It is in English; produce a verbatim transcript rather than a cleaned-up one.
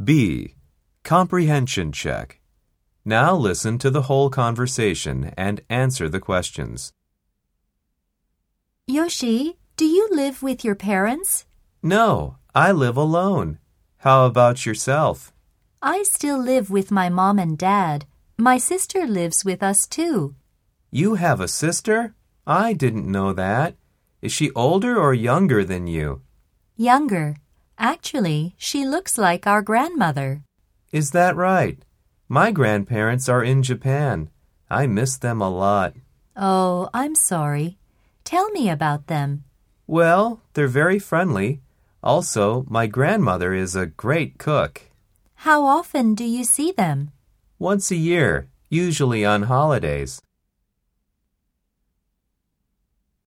B. Comprehension check. Now listen to the whole conversation and answer the questions. Yoshi, do you live with your parents? No, I live alone. How about yourself? I still live with my mom and dad. My sister lives with us too. You have a sister? I didn't know that. Is she older or younger than you? Younger. Actually, she looks like our grandmother. Is that right? My grandparents are in Japan. I miss them a lot. Oh, I'm sorry. Tell me about them. Well, they're very friendly. Also, my grandmother is a great cook. How often do you see them? Once a year, usually on holidays.